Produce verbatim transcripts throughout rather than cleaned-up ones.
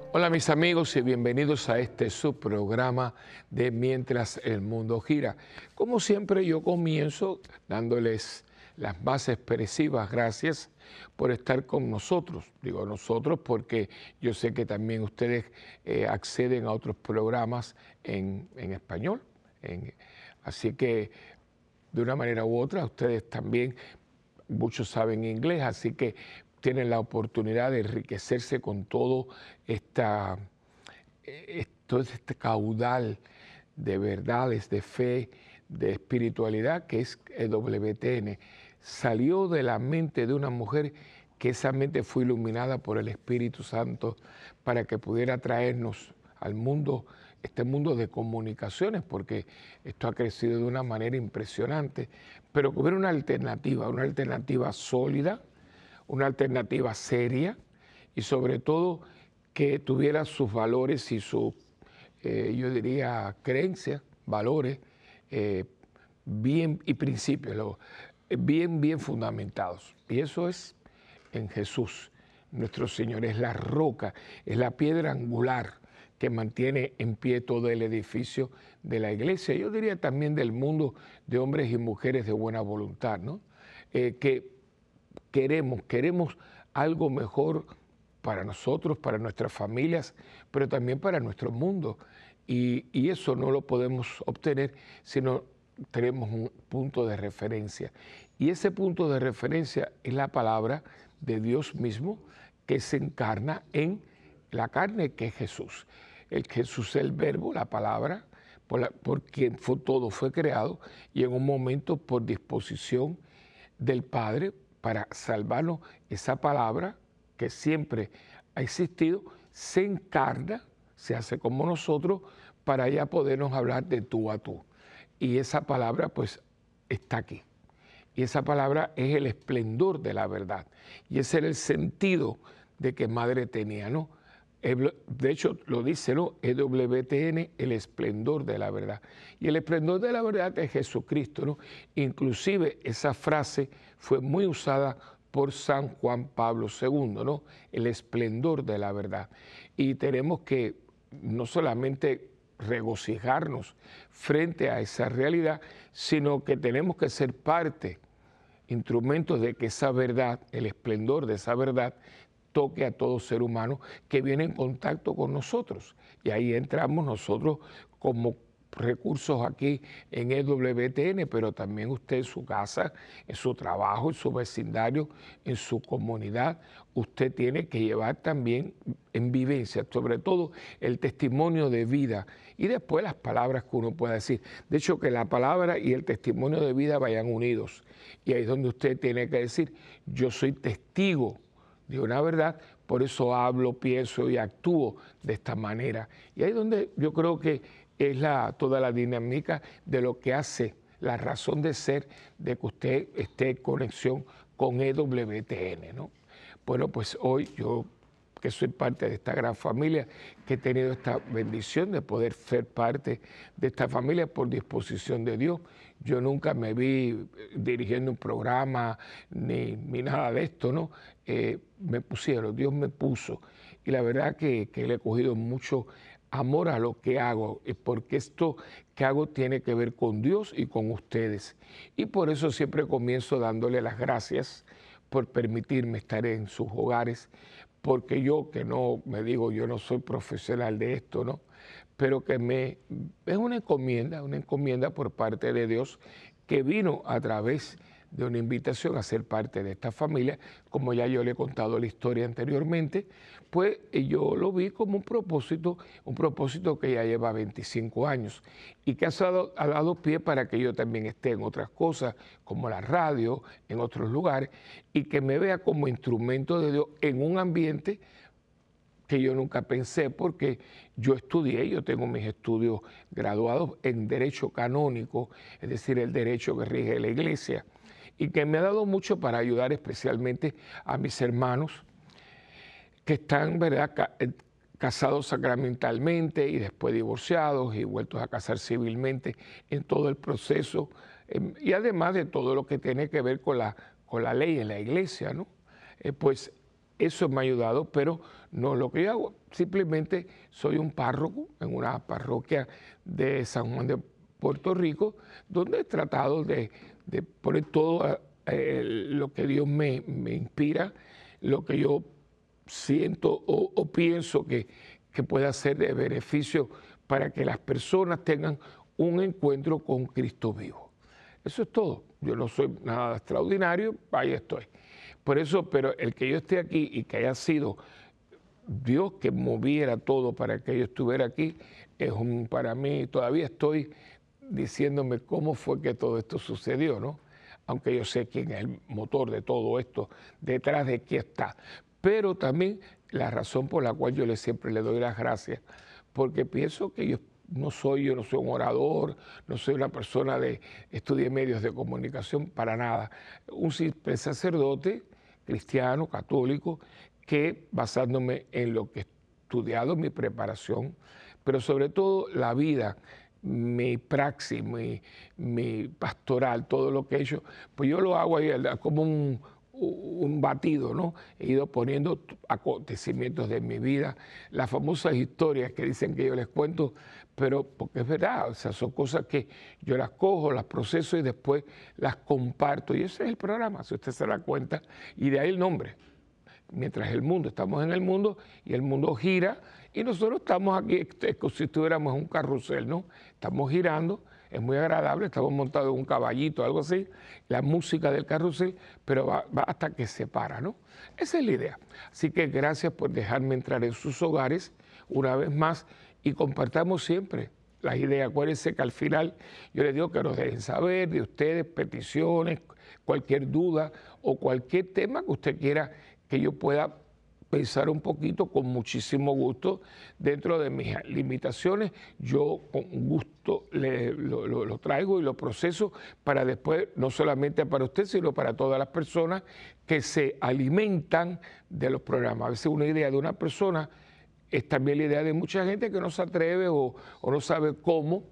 Hola mis amigos y bienvenidos a este subprograma de Mientras el Mundo Gira. Como siempre yo comienzo dándoles las más expresivas gracias por estar con nosotros. Digo nosotros porque yo sé que también ustedes eh, acceden a otros programas en, en español. En, así que de una manera u otra ustedes también, muchos saben inglés, así que tienen la oportunidad de enriquecerse con todo, esta, eh, todo este caudal de verdades, de fe, de espiritualidad que es E W T N. Salió de la mente de una mujer que esa mente fue iluminada por el Espíritu Santo para que pudiera traernos al mundo, este mundo de comunicaciones, porque esto ha crecido de una manera impresionante, pero que hubiera una alternativa, una alternativa sólida, una alternativa seria y sobre todo que tuviera sus valores y sus, eh, yo diría, creencias, valores eh, bien y principios, lo, bien, bien fundamentados. Y eso es en Jesús. Nuestro Señor es la roca, es la piedra angular que mantiene en pie todo el edificio de la iglesia. Yo diría también del mundo de hombres y mujeres de buena voluntad, ¿no? Eh, que Queremos, queremos algo mejor para nosotros, para nuestras familias, pero también para nuestro mundo. Y, y eso no lo podemos obtener si no tenemos un punto de referencia. Y ese punto de referencia es la palabra de Dios mismo que se encarna en la carne, que es Jesús. El Jesús es el verbo, la palabra, por, la, por quien fue, todo fue creado, y en un momento por disposición del Padre, para salvarnos, esa palabra que siempre ha existido, se encarna, se hace como nosotros, para ya podernos hablar de tú a tú. Y esa palabra pues está aquí. Y esa palabra es el esplendor de la verdad. Y ese era el sentido de que Madre tenía, ¿no? De hecho, lo dice, ¿no? E W T N, el esplendor de la verdad. Y el esplendor de la verdad es Jesucristo, ¿no? Inclusive esa frase fue muy usada por San Juan Pablo segundo, ¿no? El esplendor de la verdad. Y tenemos que no solamente regocijarnos frente a esa realidad, sino que tenemos que ser parte, instrumentos de que esa verdad, el esplendor de esa verdad, toque a todo ser humano que viene en contacto con nosotros. Y ahí entramos nosotros como recursos aquí en E W T N, pero también usted en su casa, en su trabajo, en su vecindario, en su comunidad. Usted tiene que llevar también en vivencia, sobre todo el testimonio de vida y después las palabras que uno pueda decir. De hecho, que la palabra y el testimonio de vida vayan unidos. Y ahí es donde usted tiene que decir, yo soy testigo de una verdad, por eso hablo, pienso y actúo de esta manera. Y ahí es donde yo creo que es la, toda la dinámica de lo que hace la razón de ser de que usted esté en conexión con E W T N, ¿no? Bueno, pues hoy yo, que soy parte de esta gran familia, que he tenido esta bendición de poder ser parte de esta familia por disposición de Dios. Yo nunca me vi dirigiendo un programa ni, ni nada de esto, ¿no? Eh, me pusieron, Dios me puso. Y la verdad que, que le he cogido mucho amor a lo que hago, porque esto que hago tiene que ver con Dios y con ustedes. Y por eso siempre comienzo dándole las gracias por permitirme estar en sus hogares, porque yo que no, me digo, yo no soy profesional de esto, ¿no? Pero que me, es una encomienda, una encomienda por parte de Dios que vino a través de una invitación a ser parte de esta familia. Como ya yo le he contado la historia anteriormente, pues yo lo vi como un propósito, un propósito que ya lleva veinticinco años y que ha dado, ha dado pie para que yo también esté en otras cosas, como la radio, en otros lugares, y que me vea como instrumento de Dios en un ambiente que yo nunca pensé, porque yo estudié, yo tengo mis estudios graduados en Derecho Canónico, es decir, el derecho que rige la Iglesia, y que me ha dado mucho para ayudar especialmente a mis hermanos que están, ¿verdad?, ca casados sacramentalmente y después divorciados y vueltos a casar civilmente en todo el proceso, eh, y además de todo lo que tiene que ver con la, con la ley en la Iglesia, ¿no? Eh, pues eso me ha ayudado, pero no es lo que yo hago. Simplemente soy un párroco en una parroquia de San Juan de Puerto Rico, donde he tratado de, de poner todo eh, lo que Dios me, me inspira, lo que yo siento o, o pienso que, que pueda ser de beneficio para que las personas tengan un encuentro con Cristo vivo. Eso es todo. Yo no soy nada extraordinario, ahí estoy. Por eso, pero el que yo esté aquí y que haya sido Dios que moviera todo para que yo estuviera aquí, es un, para mí, todavía estoy diciéndome cómo fue que todo esto sucedió, ¿no? Aunque yo sé quién es el motor de todo esto, detrás de quién está. Pero también la razón por la cual yo le, siempre le doy las gracias, porque pienso que yo no soy, yo no soy un orador, no soy una persona de estudié medios de comunicación, para nada. Un simple sacerdote cristiano, católico, que basándome en lo que he estudiado, mi preparación, pero sobre todo la vida, mi praxis, mi, mi pastoral, todo lo que he hecho, pues yo lo hago ahí como un, un batido, ¿no? He ido poniendo acontecimientos de mi vida, las famosas historias que dicen que yo les cuento, pero porque es verdad, o sea, son cosas que yo las cojo, las proceso y después las comparto. Y ese es el programa, si usted se da cuenta, y de ahí el nombre. Mientras el mundo, estamos en el mundo y el mundo gira y nosotros estamos aquí como si estuviéramos en un carrusel, ¿no? Estamos girando, es muy agradable, estamos montados en un caballito, algo así, la música del carrusel, pero va, va hasta que se para, ¿no? Esa es la idea. Así que gracias por dejarme entrar en sus hogares una vez más y compartamos siempre las ideas. Acuérdense que al final yo les digo que nos dejen saber de ustedes, peticiones, cualquier duda o cualquier tema que usted quiera que yo pueda pensar un poquito con muchísimo gusto dentro de mis limitaciones. Yo con gusto le, lo, lo, lo traigo y lo proceso para después, no solamente para usted, sino para todas las personas que se alimentan de los programas. A veces una idea de una persona es también la idea de mucha gente que no se atreve o, o no sabe cómo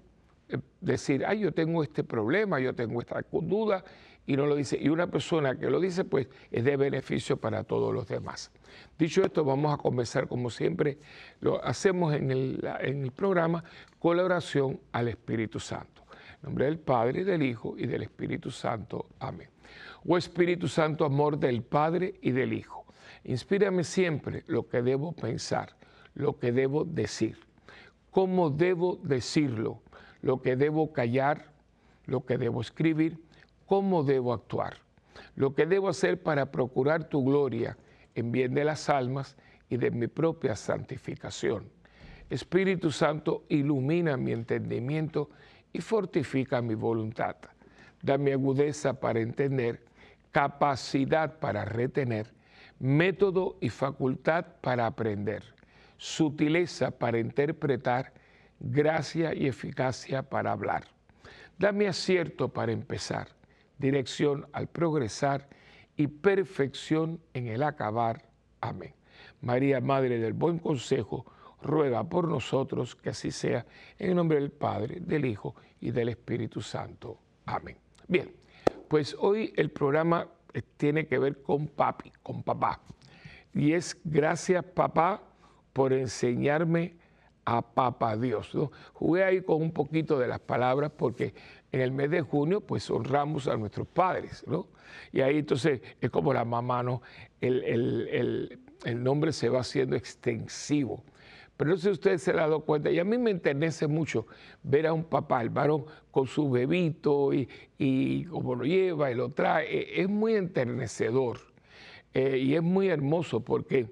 decir, ay, yo tengo este problema, yo tengo esta duda, y no lo dice. Y una persona que lo dice, pues es de beneficio para todos los demás. Dicho esto, vamos a comenzar como siempre lo hacemos en el, en el programa, con la oración al Espíritu Santo. En nombre del Padre, del Hijo y del Espíritu Santo. Amén. Oh Espíritu Santo, amor del Padre y del Hijo, inspírame siempre lo que debo pensar, lo que debo decir, cómo debo decirlo, lo que debo callar, lo que debo escribir, cómo debo actuar, lo que debo hacer para procurar tu gloria en bien de las almas y de mi propia santificación. Espíritu Santo, ilumina mi entendimiento y fortifica mi voluntad. Dame agudeza para entender, capacidad para retener, método y facultad para aprender, sutileza para interpretar, gracia y eficacia para hablar. Dame acierto para empezar, dirección al progresar y perfección en el acabar. Amén. María, Madre del Buen Consejo, ruega por nosotros que así sea, en el nombre del Padre, del Hijo y del Espíritu Santo. Amén. Bien, pues hoy el programa tiene que ver con papi, con papá. Y es gracias, papá, por enseñarme a Papá Dios, ¿no? Jugué ahí con un poquito de las palabras porque en el mes de junio pues honramos a nuestros padres, ¿no? Y ahí entonces es como la mamá, ¿no? El, el, el, el nombre se va haciendo extensivo. Pero no sé si ustedes se han dado cuenta, y a mí me enternece mucho ver a un papá, el varón, con su bebito y, y como lo lleva y lo trae. Es muy enternecedor eh, y es muy hermoso porque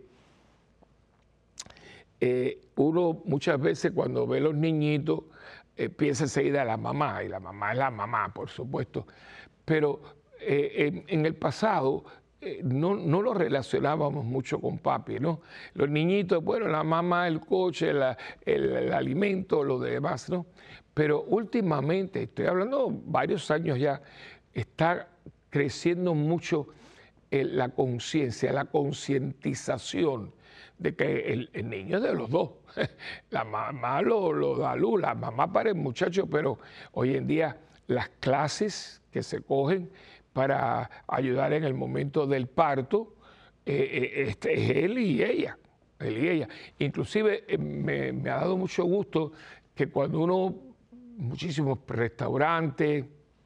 Eh, uno muchas veces cuando ve a los niñitos eh, piensa enseguida a la mamá, y la mamá es la mamá, por supuesto, pero eh, en, en el pasado eh, no, no lo relacionábamos mucho con papi, ¿no? Los niñitos, bueno, la mamá, el coche, la, el, el alimento, lo demás, ¿no? Pero últimamente, estoy hablando varios años ya, está creciendo mucho eh, la conciencia, la concientización de que el, el niño es de los dos. La mamá lo, lo da luz, la mamá para el muchacho, pero hoy en día las clases que se cogen para ayudar en el momento del parto eh, este, es él y ella, él y ella. Inclusive eh, me, me ha dado mucho gusto que cuando uno, muchísimos restaurantes,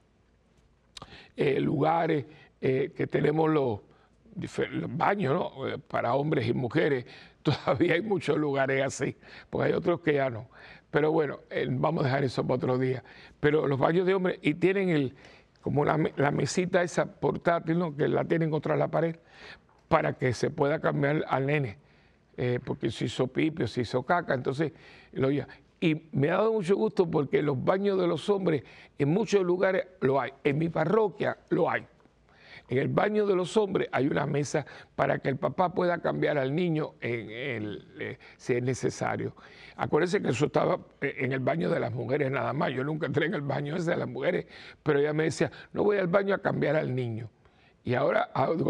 eh, lugares, eh, que tenemos los, los baños, ¿no? Eh, para hombres y mujeres, todavía hay muchos lugares así, porque hay otros que ya no. Pero bueno, eh, vamos a dejar eso para otro día. Pero los baños de hombres, y tienen el, como la, la mesita esa portátil, ¿no? Que la tienen contra la pared, para que se pueda cambiar al nene, eh, porque si hizo pipi o si hizo caca, entonces lo ya. Y me ha dado mucho gusto porque los baños de los hombres en muchos lugares lo hay. En mi parroquia lo hay. En el baño de los hombres hay una mesa para que el papá pueda cambiar al niño en el, eh, si es necesario. Acuérdense que eso estaba en el baño de las mujeres nada más. Yo nunca entré en el baño ese de las mujeres, pero ella me decía, no voy al baño a cambiar al niño. Y ahora,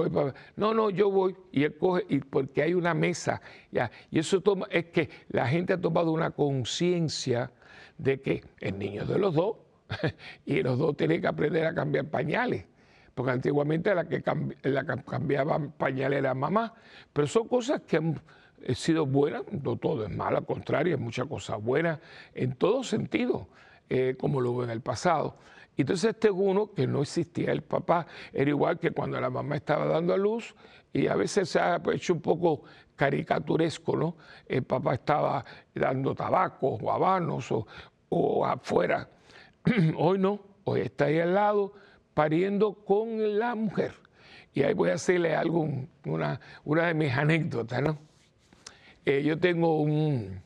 no, no, yo voy, y él coge, y porque hay una mesa, ya, y eso toma, es que la gente ha tomado una conciencia de que el niño es de los dos, y los dos tienen que aprender a cambiar pañales, porque antiguamente la que, cambi la que cambiaba pañales era mamá, pero son cosas que han sido buenas, no todo es malo, al contrario, hay muchas cosas buenas en todo sentido, eh, como lo hubo en el pasado. Entonces este es uno que no existía, el papá era igual que cuando la mamá estaba dando a luz y a veces se ha hecho un poco caricaturesco, ¿no? El papá estaba dando tabaco o habanos o, o afuera. Hoy no, hoy está ahí al lado pariendo con la mujer. Y ahí voy a hacerle algo, una, una de mis anécdotas, ¿no? Eh, yo tengo un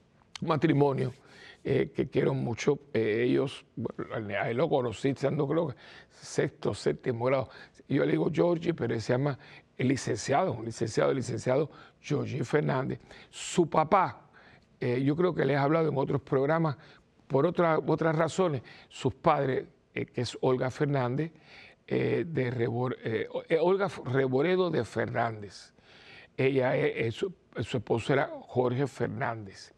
matrimonio Eh, que quiero mucho, eh, ellos, bueno, a él lo conocí, siendo creo que sexto, séptimo grado. Yo le digo Georgie, pero él se llama el licenciado, licenciado, licenciado Georgie Fernández. Su papá, eh, yo creo que les he hablado en otros programas, por otra, otras razones, sus padres, eh, que es Olga Fernández, eh, de Rebor, eh, Olga Reboredo de Fernández. Ella, es, su, su esposo era Jorge Fernández.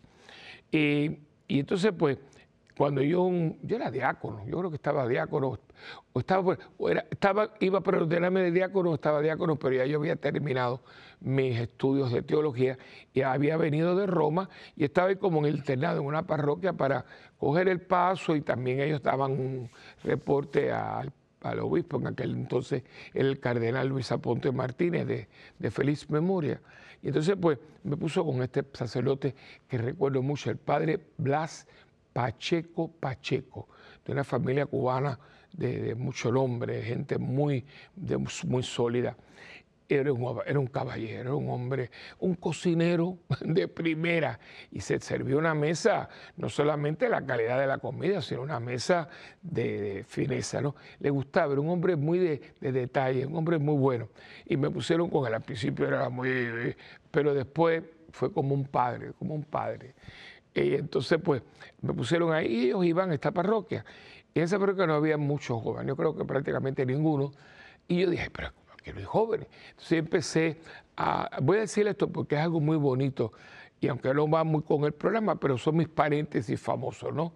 Y Y entonces, pues, cuando yo, yo era diácono, yo creo que estaba diácono, o estaba, o era, estaba iba para ordenarme de diácono, o estaba diácono, pero ya yo había terminado mis estudios de teología y había venido de Roma y estaba ahí como en el internado, en una parroquia para coger el paso, y también ellos daban un reporte al, al obispo, en aquel entonces el cardenal Luis Aponte Martínez, de, de feliz memoria. Y entonces, pues, me puso con este sacerdote que recuerdo mucho, el padre Blas Pacheco Pacheco, de una familia cubana de, de mucho nombre, gente muy, de, muy sólida. Era un, era un caballero, un hombre, un cocinero de primera, y se servía una mesa, no solamente la calidad de la comida, sino una mesa de, de fineza, ¿no? Le gustaba, era un hombre muy de, de detalle, un hombre muy bueno. Y me pusieron con él, al principio era muy, pero después fue como un padre, como un padre. Y entonces, pues, me pusieron ahí y ellos iban a esta parroquia. Y en esa parroquia no había muchos jóvenes, yo creo que prácticamente ninguno. Y yo dije, pero que no hay jóvenes. Entonces empecé a, voy a decir esto porque es algo muy bonito, y aunque no va muy con el programa, pero son mis paréntesis famosos, ¿no?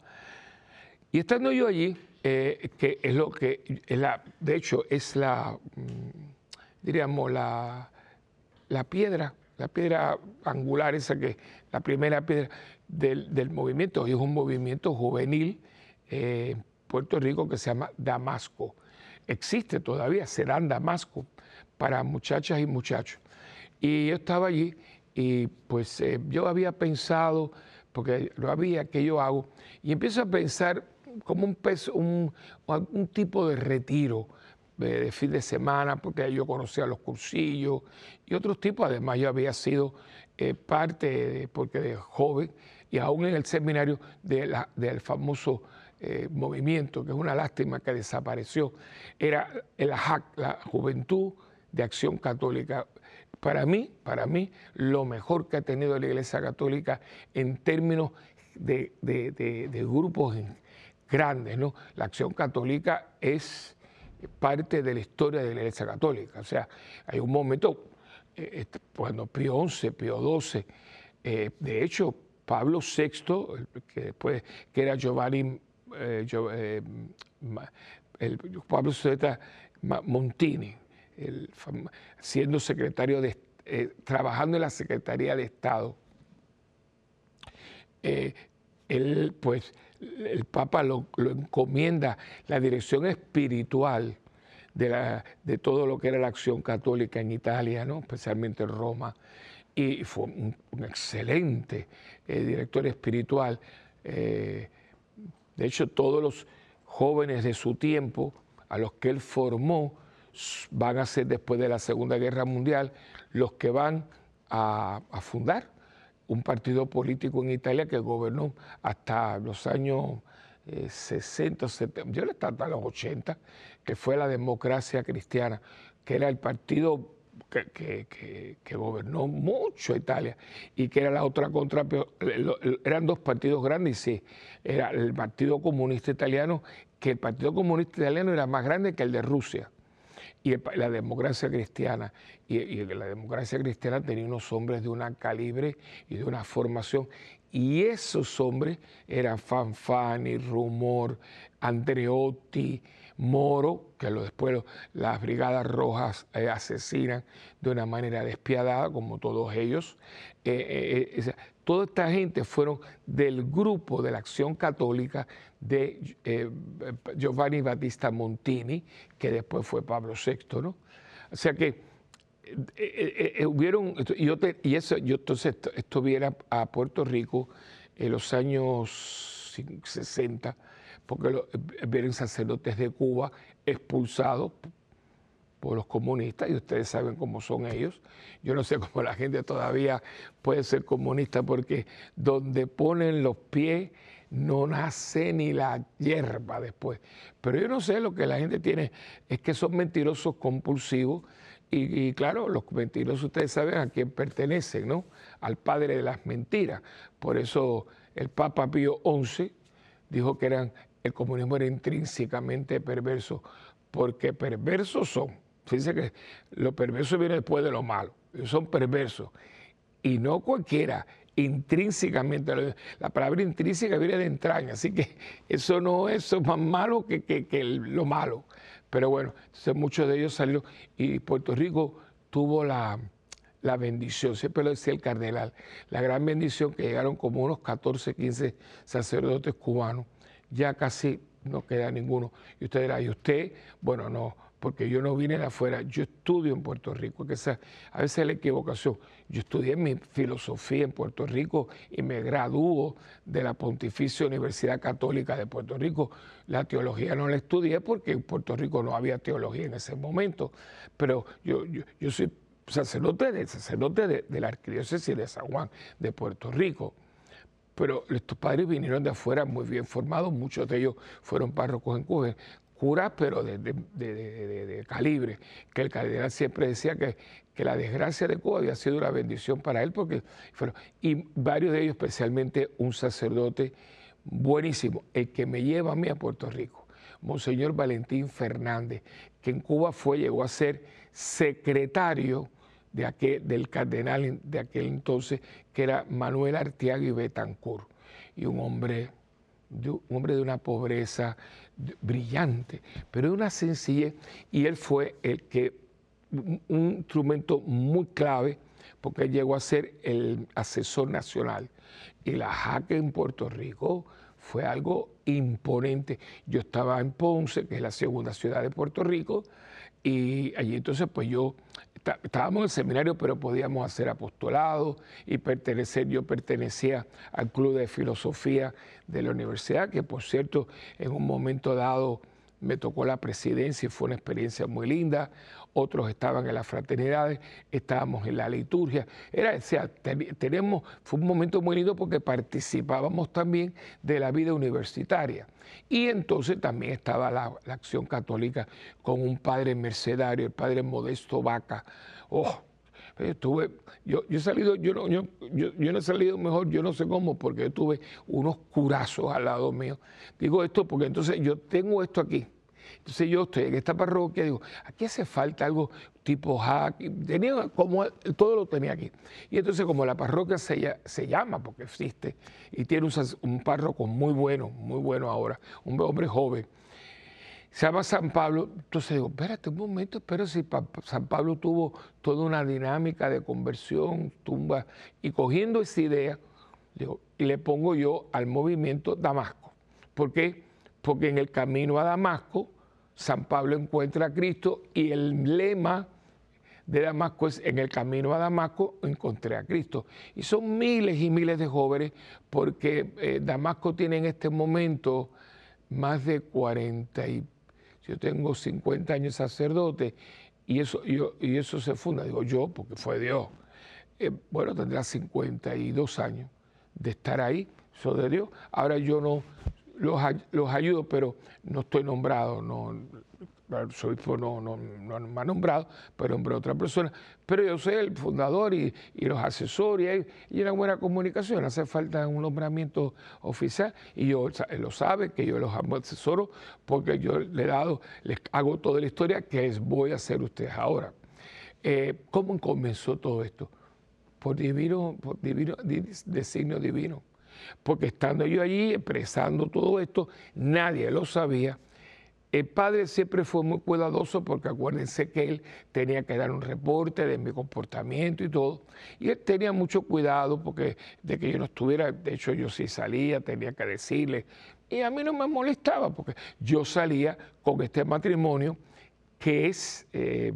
Y estando yo allí, eh, que es lo que, es la, de hecho, es la, diríamos, la, la piedra, la piedra angular, esa que, la primera piedra del, del movimiento, y es un movimiento juvenil eh, en Puerto Rico que se llama Damasco. Existe todavía, será en Damasco, para muchachas y muchachos. Y yo estaba allí y pues eh, yo había pensado, porque lo había que yo hago, y empiezo a pensar como un, peso, un, un tipo de retiro de, de fin de semana, porque yo conocía los cursillos y otros tipos. Además, yo había sido eh, parte, de, porque de joven, y aún en el seminario de la, del famoso Eh, movimiento, que es una lástima que desapareció, era el A J A C, la Juventud de Acción Católica. Para mí, para mí, lo mejor que ha tenido la Iglesia Católica en términos de, de, de, de grupos grandes, ¿no? La Acción Católica es parte de la historia de la Iglesia Católica. O sea, hay un momento, eh, cuando Pío once, Pío doce, eh, de hecho, Pablo sexto, que después que era Giovanni Eh, yo, eh, el Pablo Zeta Montini, el, siendo secretario de, eh, trabajando en la Secretaría de Estado, eh, él, pues, el Papa lo, lo encomienda la dirección espiritual de, la, de todo lo que era la acción católica en Italia, ¿no? Especialmente en Roma, y fue un, un excelente eh, director espiritual. Eh, de hecho, todos los jóvenes de su tiempo, a los que él formó, van a ser después de la Segunda Guerra Mundial los que van a, a fundar un partido político en Italia que gobernó hasta los años eh, sesenta, setenta, yo le estaba hasta los ochenta, que fue la Democracia Cristiana, que era el partido que, que, que, que gobernó mucho Italia y que era la otra contra, eran dos partidos grandes, sí, era el Partido Comunista Italiano, que el Partido Comunista Italiano era más grande que el de Rusia, y el, la Democracia Cristiana, y, y la Democracia Cristiana tenía unos hombres de una calibre y de una formación, y esos hombres eran Fanfani, Rumor, Andreotti, Moro, que lo, después lo, las Brigadas Rojas eh, asesinan de una manera despiadada, como todos ellos. Eh, eh, eh, toda esta gente fueron del grupo de la Acción Católica de eh, Giovanni Battista Montini, que después fue Pablo sexto, ¿no? O sea que eh, eh, eh, hubieron, y, yo te, y eso, yo entonces esto, esto viene a Puerto Rico en los años sesenta, porque lo, vienen sacerdotes de Cuba expulsados por los comunistas, y ustedes saben cómo son ellos. Yo no sé cómo la gente todavía puede ser comunista, porque donde ponen los pies no nace ni la hierba después. Pero yo no sé, lo que la gente tiene es que son mentirosos compulsivos, y, y claro, los mentirosos ustedes saben a quién pertenecen, ¿no? Al padre de las mentiras. Por eso el Papa Pío once dijo que eran, el comunismo era intrínsecamente perverso, porque perversos son. Fíjense que lo perverso viene después de lo malo, ellos son perversos, y no cualquiera, intrínsecamente. La palabra intrínseca viene de entraña, así que eso no es, eso es más malo que, que, que lo malo. Pero bueno, entonces muchos de ellos salieron, y Puerto Rico tuvo la, la bendición, siempre lo decía el cardenal, la gran bendición que llegaron como unos catorce, quince sacerdotes cubanos, ya casi no queda ninguno. Y usted dirá, ¿y usted? Bueno, no, porque yo no vine de afuera, yo estudio en Puerto Rico, que esa, a veces es la equivocación. Yo estudié mi filosofía en Puerto Rico y me graduó de la Pontificia Universidad Católica de Puerto Rico. La teología no la estudié porque en Puerto Rico no había teología en ese momento, pero yo, yo, yo soy sacerdote, de, sacerdote de, de la Arquidiócesis de San Juan, de Puerto Rico. Pero estos padres vinieron de afuera muy bien formados, muchos de ellos fueron párrocos en Cuba, curas, pero de, de, de, de, de calibre, que el cardenal siempre decía que, que la desgracia de Cuba había sido una bendición para él, porque fueron, y varios de ellos, especialmente un sacerdote buenísimo, el que me lleva a mí a Puerto Rico, Monseñor Valentín Fernández, que en Cuba fue, llegó a ser secretario de aquel, del cardenal de aquel entonces, que era Manuel Arteaga y Betancourt, y un hombre, de, un hombre de una pobreza brillante, pero de una sencillez, y él fue el que, un, un instrumento muy clave, porque él llegó a ser el asesor nacional, y la jaque en Puerto Rico fue algo imponente. Yo estaba en Ponce, que es la segunda ciudad de Puerto Rico, y allí entonces pues yo, estábamos en el seminario, pero podíamos hacer apostolado y pertenecer, yo pertenecía al club de filosofía de la universidad, que por cierto en un momento dado me tocó la presidencia y fue una experiencia muy linda. Otros estaban en las fraternidades, estábamos en la liturgia. Era, o sea, tenemos, fue un momento muy lindo porque participábamos también de la vida universitaria. Y entonces también estaba la, la acción católica con un padre mercedario, el padre Modesto Vaca. Oh, Estuve, yo, yo he salido, yo no, yo, yo, yo no he salido mejor, yo no sé cómo, porque yo tuve unos curazos al lado mío. Digo esto porque entonces yo tengo esto aquí. Entonces yo estoy en esta parroquia, digo, aquí hace falta algo tipo hack. Tenía como, todo lo tenía aquí. Y entonces como la parroquia se, se llama, porque existe, y tiene un, un párroco muy bueno, muy bueno ahora, un hombre joven, Se llama San Pablo. Entonces digo, espérate un momento, pero si San Pablo tuvo toda una dinámica de conversión, tumba, y cogiendo esa idea, digo, y le pongo yo al movimiento Damasco. ¿Por qué? Porque en el camino a Damasco, San Pablo encuentra a Cristo y el lema de Damasco es: en el camino a Damasco encontré a Cristo. Y son miles y miles de jóvenes, porque eh, Damasco tiene en este momento más de cuarenta y yo tengo cincuenta años sacerdote, y eso, yo, y eso se funda, digo yo, porque fue Dios. Eh, bueno, tendrá cincuenta y dos años de estar ahí, eso de Dios. Ahora yo no los, los ayudo, pero no estoy nombrado, no, su obispo no, no, no me ha nombrado, pero nombré a otra persona. Pero yo soy el fundador y, y los asesores, y, y una buena comunicación. Hace falta un nombramiento oficial, y yo, él lo sabe, que yo los asesoro, porque yo le he dado, les hago toda la historia que les voy a hacer ustedes ahora. Eh, ¿Cómo comenzó todo esto? Por divino, por divino, designio divino. Porque estando yo allí expresando todo esto, nadie lo sabía. El padre siempre fue muy cuidadoso, porque acuérdense que él tenía que dar un reporte de mi comportamiento y todo. Y él tenía mucho cuidado porque de que yo no estuviera, de hecho yo sí salía, tenía que decirle. Y a mí no me molestaba, porque yo salía con este matrimonio que es eh,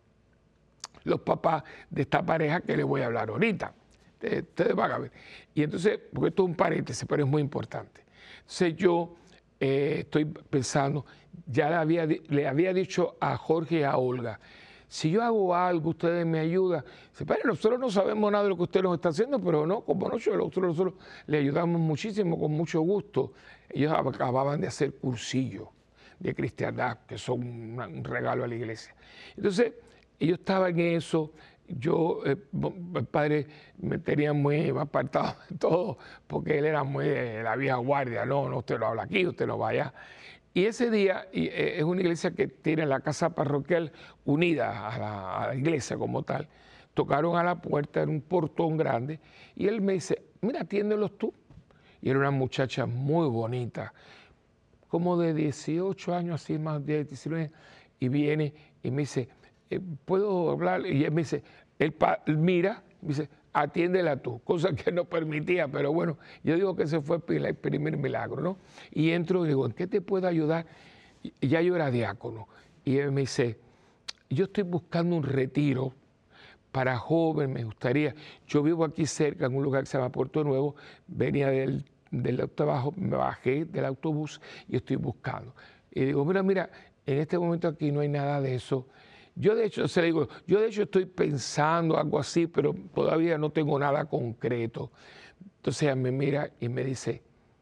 los papás de esta pareja que les voy a hablar ahorita. Ustedes van a ver. Y entonces, porque esto es un paréntesis, pero es muy importante. Entonces yo eh, estoy pensando, ya le había, le había dicho a Jorge y a Olga, si yo hago algo, ustedes me ayudan. Dice, pero nosotros no sabemos nada de lo que usted nos está haciendo, pero no, como nosotros, nosotros, nosotros le ayudamos muchísimo, con mucho gusto. Ellos acababan de hacer cursillos de cristiandad, que son un, un regalo a la iglesia. Entonces, ellos estaban en eso. Yo, eh, el padre me tenía muy apartado de todo, porque él era muy de la vieja guardia. No, no, usted no habla aquí, usted no vaya. Y ese día, y, eh, es una iglesia que tiene la casa parroquial unida a la, a la iglesia como tal. Tocaron a la puerta, era un portón grande, y él me dice, mira, atiéndelos tú. Y era una muchacha muy bonita, como de dieciocho años, así más de diecinueve, y viene y me dice, ¿puedo hablar? Y él me dice, él, él mira, me dice, atiéndela tú, cosa que no permitía, pero bueno, yo digo que ese fue el primer milagro, ¿no? Y entro y digo, ¿en qué te puedo ayudar? Y ya yo era diácono, y él me dice, yo estoy buscando un retiro para jóvenes, me gustaría, yo vivo aquí cerca, en un lugar que se llama Puerto Nuevo, venía del, del trabajo, me bajé del autobús y estoy buscando. Y digo, mira, mira, en este momento aquí no hay nada de eso. Yo de hecho, se le digo, yo de hecho estoy pensando algo así, pero todavía no tengo nada concreto. Entonces ella me mira y me dice,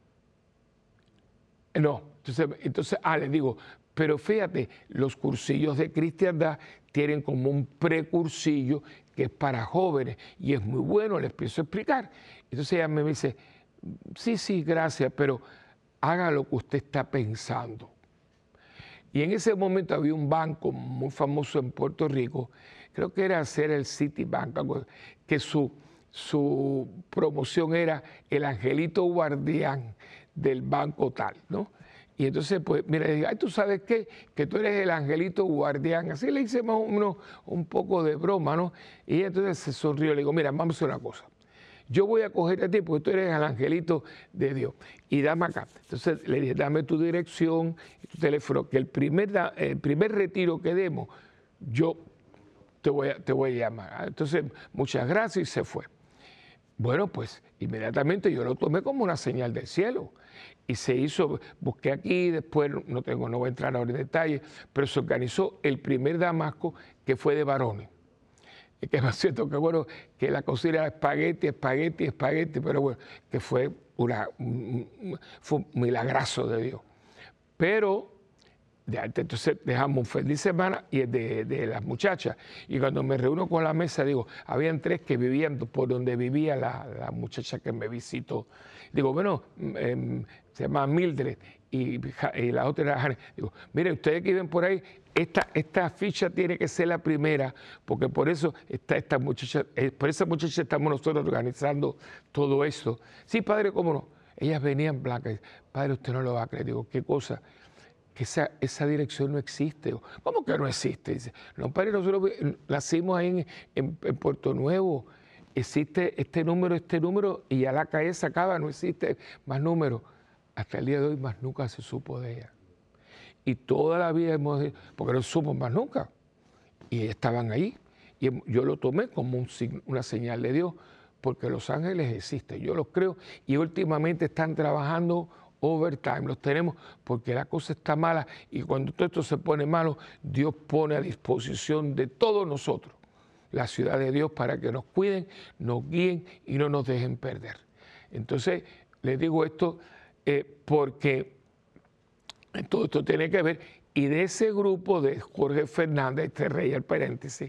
no. Entonces, entonces ah, le digo, pero fíjate, los cursillos de cristiandad tienen como un precursillo que es para jóvenes y es muy bueno, les empiezo a explicar. Entonces ella me dice, sí, sí, gracias, pero haga lo que usted está pensando. Y en ese momento había un banco muy famoso en Puerto Rico, creo que era hacer el Citibank, que su, su promoción era el angelito guardián del banco tal, ¿no? Y entonces, pues, mira, le dije, ay, ¿tú sabes qué? Que tú eres el angelito guardián. Así le hice más o menos un poco de broma, ¿no? Y entonces se sonrió, le digo, mira, vamos a hacer una cosa. Yo voy a cogerte a ti porque tú eres el angelito de Dios. Y dame acá. Entonces le dije, dame tu dirección y tu teléfono, que el primer, el primer retiro que demos, yo te voy a, te voy a llamar. Entonces, muchas gracias y se fue. Bueno, pues inmediatamente yo lo tomé como una señal del cielo. Y se hizo, busqué aquí, después no tengo, no voy a entrar ahora en detalle, pero se organizó el primer Damasco que fue de varones. Que es cierto que bueno, que la cocina era espagueti, espagueti, espagueti, pero bueno, que fue, una, un, fue un milagrazo de Dios. Pero, de, entonces dejamos un feliz semana y de, de las muchachas. Y cuando me reúno con la mesa, digo, habían tres que vivían por donde vivía la, la muchacha que me visitó. Digo, bueno, eh, se llama Mildred y, y la otra era Jane. Digo, mire, ustedes que viven por ahí, Esta, esta ficha tiene que ser la primera, porque por eso está esta muchacha, eh, por esa muchacha estamos nosotros organizando todo esto. Sí, padre, cómo no. Ellas venían blancas. Padre, usted no lo va a creer. Digo, ¿qué cosa? que esa, esa dirección no existe. ¿Cómo que no existe? Dice, no, padre, nosotros nacimos ahí en, en, en Puerto Nuevo, existe este número, este número, y ya la calle se acaba, no existe más número. Hasta el día de hoy más nunca se supo de ella. Y toda la vida hemos, porque no supo más nunca. Y estaban ahí. Y yo lo tomé como un, una señal de Dios, porque los ángeles existen, yo los creo, y últimamente están trabajando overtime, los tenemos porque la cosa está mala, y cuando todo esto se pone malo, Dios pone a disposición de todos nosotros la ciudad de Dios para que nos cuiden, nos guíen y no nos dejen perder. Entonces, les digo esto eh, porque todo esto tiene que ver, y de ese grupo de Jorge Fernández, este rey al paréntesis,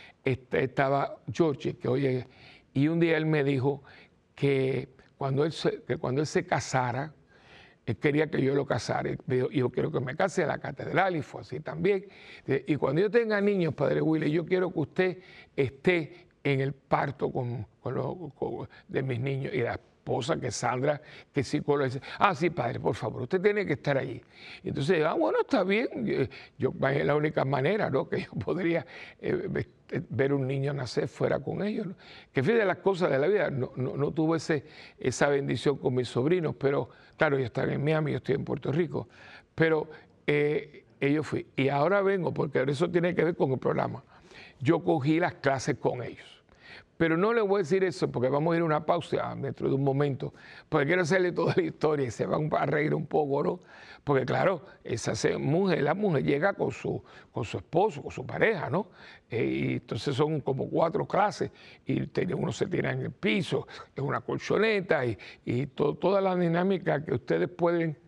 estaba George, que oye, y un día él me dijo que cuando él se, que cuando él se casara, él quería que yo lo casara, y me dijo, yo quiero que me case en la catedral, y fue así también. Y cuando yo tenga niños, padre Willy, yo quiero que usted esté en el parto con, con lo, con, de mis niños. Y la esposa, que es Sandra, que es psicóloga, dice, ah, sí, padre, por favor, usted tiene que estar allí. Y entonces, ah, bueno, está bien, yo, es la única manera, ¿no?, que yo podría eh, ver un niño nacer fuera con ellos, ¿no? Que fíjate las cosas de la vida, no, no, no tuve ese, esa bendición con mis sobrinos, pero claro, ellos están en Miami, yo estoy en Puerto Rico, pero eh, ellos fui. Y ahora vengo, porque eso tiene que ver con el programa. Yo cogí las clases con ellos. Pero no les voy a decir eso porque vamos a ir a una pausa dentro de un momento, porque quiero hacerle toda la historia y se van a reír un poco, ¿no? Porque claro, esa mujer, la mujer llega con su, con su esposo, con su pareja, ¿no? Eh, y entonces son como cuatro clases y uno se tira en el piso, es una colchoneta y, y to, toda la dinámica que ustedes pueden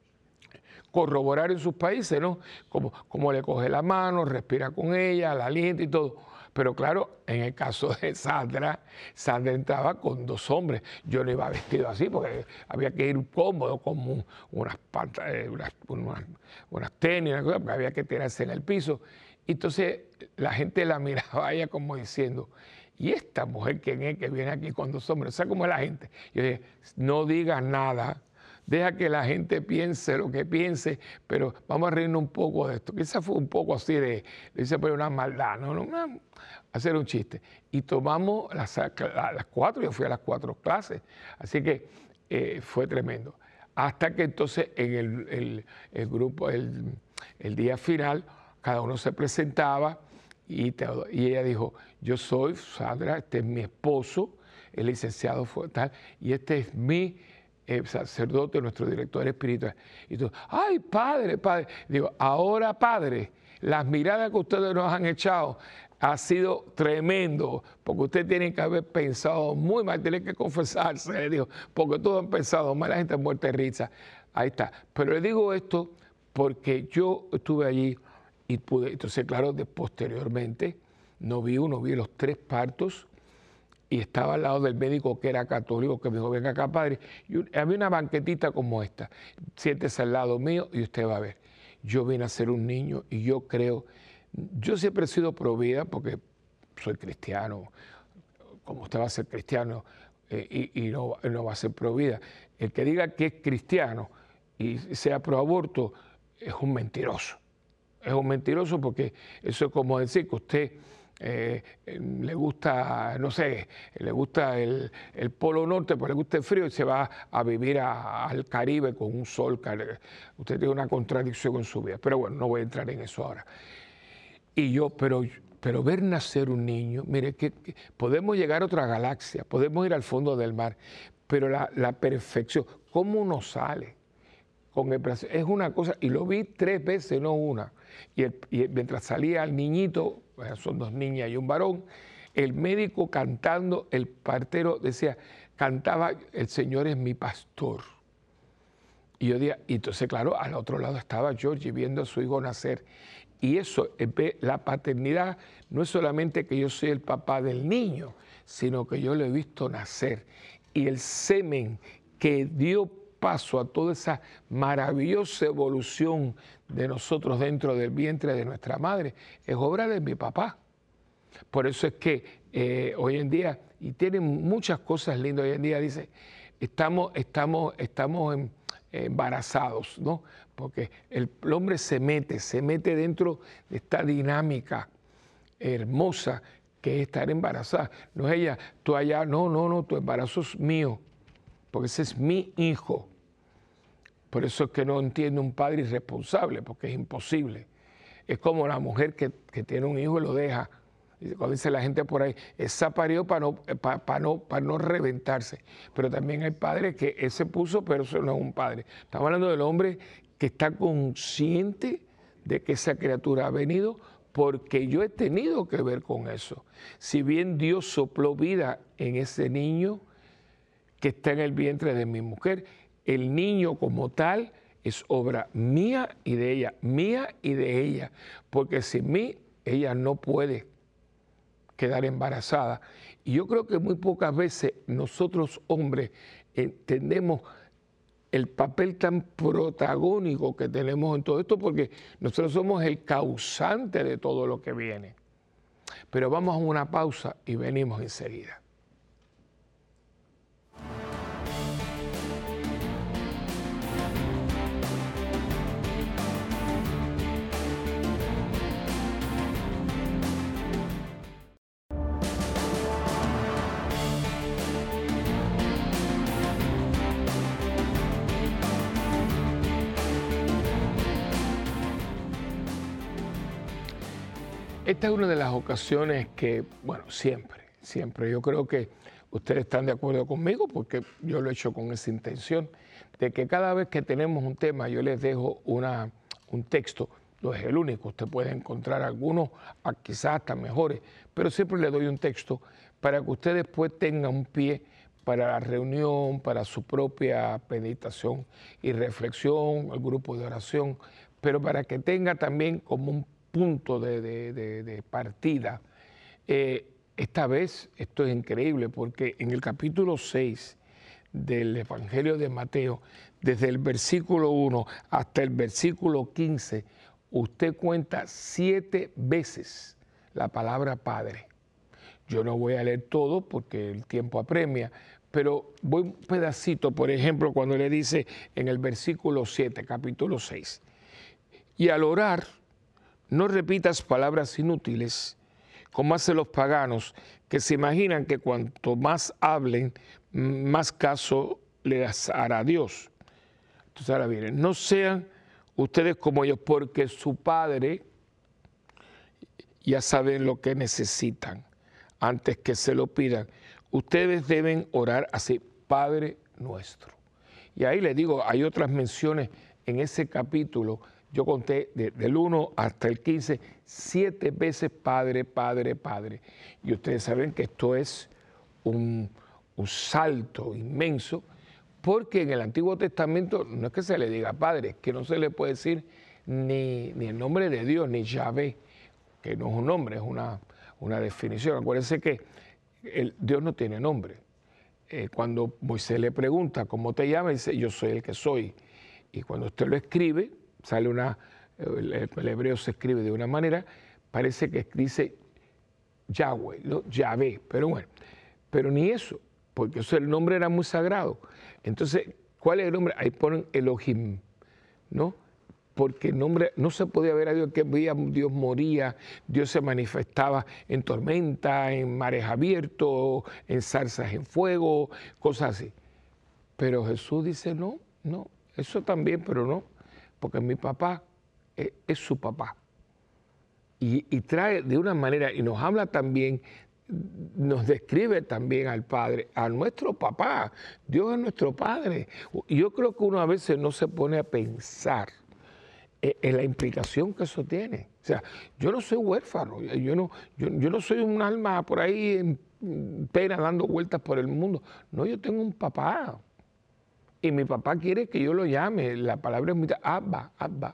corroborar en sus países, ¿no? Como, como le coge la mano, respira con ella, la alienta y todo. Pero claro, en el caso de Sandra, Sandra entraba con dos hombres. Yo no iba vestido así porque había que ir cómodo, como unas, unas, unas, unas tenis, una cosa, porque había que tirarse en el piso. Y entonces la gente la miraba a ella como diciendo, ¿y esta mujer quién es que viene aquí con dos hombres? O sea, como es la gente. Yo dije, no digas nada. Deja que la gente piense lo que piense, pero vamos a reírnos un poco de esto. Quizás fue un poco así de, dice, pero una maldad, no, no, no, hacer un chiste. Y tomamos las, las cuatro, yo fui a las cuatro clases, así que eh, fue tremendo. Hasta que entonces en el, el, el grupo, el, el día final, cada uno se presentaba y, te, y ella dijo, yo soy Sandra, este es mi esposo, el licenciado fue tal, y este es mi el sacerdote, nuestro director espiritual. Y tú, ay, padre, padre. Digo, ahora, padre, las miradas que ustedes nos han echado ha sido tremendo, porque ustedes tienen que haber pensado muy mal, tienen que confesarse, le digo, porque todos han pensado mal, la gente muerta de risa. Ahí está. Pero le digo esto porque yo estuve allí y pude, entonces, claro, de, posteriormente, no vi uno, vi los tres partos, y estaba al lado del médico que era católico, que me dijo, venga acá, padre. Y había una banquetita como esta, siéntese al lado mío y usted va a ver. Yo vine a ser un niño y yo creo, yo siempre he sido pro vida porque soy cristiano, como usted va a ser cristiano eh, y, y no, no va a ser pro vida. El que diga que es cristiano y sea pro aborto es un mentiroso. Es un mentiroso porque eso es como decir que usted Eh, le gusta, no sé, le gusta el, el Polo Norte, pues le gusta el frío y se va a vivir a, al Caribe con un sol. Usted tiene una contradicción en su vida, pero bueno, no voy a entrar en eso ahora. Y yo, pero, pero ver nacer un niño, mire, que, que podemos llegar a otra galaxia, podemos ir al fondo del mar, pero la, la perfección, ¿cómo uno sale? Con el, es una cosa, y lo vi tres veces, no una. Y, el, y mientras salía el niñito, son dos niñas y un varón, el médico cantando, el partero decía, cantaba, el Señor es mi pastor. Y yo decía, y entonces claro, al otro lado estaba Georgie viendo a su hijo nacer. Y eso, la paternidad, no es solamente que yo soy el papá del niño, sino que yo lo he visto nacer. Y el semen que dio paso a toda esa maravillosa evolución de nosotros dentro del vientre de nuestra madre, es obra de mi papá. Por eso es que eh, hoy en día, y tienen muchas cosas lindas hoy en día, dice, estamos, estamos, estamos en, embarazados, ¿no? Porque el, el hombre se mete, se mete dentro de esta dinámica hermosa que es estar embarazada. No es ella, tú allá, no, no, no, tu embarazo es mío, porque ese es mi hijo. Por eso es que no entiende un padre irresponsable, porque es imposible. Es como la mujer que, que tiene un hijo y lo deja. Cuando dice la gente por ahí, esa parió para no, para, para no, para no reventarse. Pero también hay padres que él se puso, pero eso no es un padre. Estamos hablando del hombre que está consciente de que esa criatura ha venido porque yo he tenido que ver con eso. Si bien Dios sopló vida en ese niño que está en el vientre de mi mujer, el niño como tal es obra mía y de ella, mía y de ella, porque sin mí ella no puede quedar embarazada. Y yo creo que muy pocas veces nosotros hombres entendemos el papel tan protagónico que tenemos en todo esto, porque nosotros somos el causante de todo lo que viene. Pero vamos a una pausa y venimos enseguida. Esta es una de las ocasiones que, bueno, siempre, siempre, yo creo que ustedes están de acuerdo conmigo porque yo lo he hecho con esa intención, de que cada vez que tenemos un tema yo les dejo una, un texto, no es el único, usted puede encontrar algunos quizás hasta mejores, pero siempre le doy un texto para que usted después tenga un pie para la reunión, para su propia meditación y reflexión, el grupo de oración, pero para que tenga también como un punto de, de, de, de partida. Eh, esta vez, esto es increíble, porque en el capítulo seis del Evangelio de Mateo, desde el versículo uno hasta el versículo quince, usted cuenta siete veces la palabra Padre. Yo no voy a leer todo porque el tiempo apremia, pero voy un pedacito, por ejemplo, cuando le dice en el versículo siete, capítulo seis, y al orar, no repitas palabras inútiles, como hacen los paganos, que se imaginan que cuanto más hablen, más caso les hará Dios. Entonces ahora vienen, no sean ustedes como ellos, porque su Padre ya saben lo que necesitan antes que se lo pidan. Ustedes deben orar así, Padre nuestro. Y ahí les digo, hay otras menciones en ese capítulo. Yo conté de, del uno hasta el quince, siete veces Padre, Padre, Padre. Y ustedes saben que esto es un, un salto inmenso, porque en el Antiguo Testamento no es que se le diga Padre, es que no se le puede decir ni, ni el nombre de Dios, ni Yahvé, que no es un nombre, es una, una definición. Acuérdense que el, Dios no tiene nombre. Eh, cuando Moisés le pregunta, ¿cómo te llamas? Dice, yo soy el que soy. Y cuando usted lo escribe, sale una, el, el hebreo se escribe de una manera, parece que dice Yahweh, ¿no? Yahvé, pero bueno, pero ni eso, porque eso, el nombre era muy sagrado. Entonces, ¿cuál es el nombre? Ahí ponen Elohim, ¿no? Porque el nombre, no se podía ver a Dios, que veía, Dios moría, Dios se manifestaba en tormenta, en mares abiertos, en zarzas en fuego, cosas así. Pero Jesús dice, no, no, eso también, pero no, porque mi papá es, es su papá. Y, y trae de una manera, y nos habla también, nos describe también al Padre, a nuestro papá. Dios es nuestro Padre. Y yo creo que uno a veces no se pone a pensar en la implicación que eso tiene. O sea, yo no soy huérfano, yo no, yo, yo no soy un alma por ahí en pena dando vueltas por el mundo. No, yo tengo un papá. Y mi papá quiere que yo lo llame. La palabra es muy... Abba, Abba.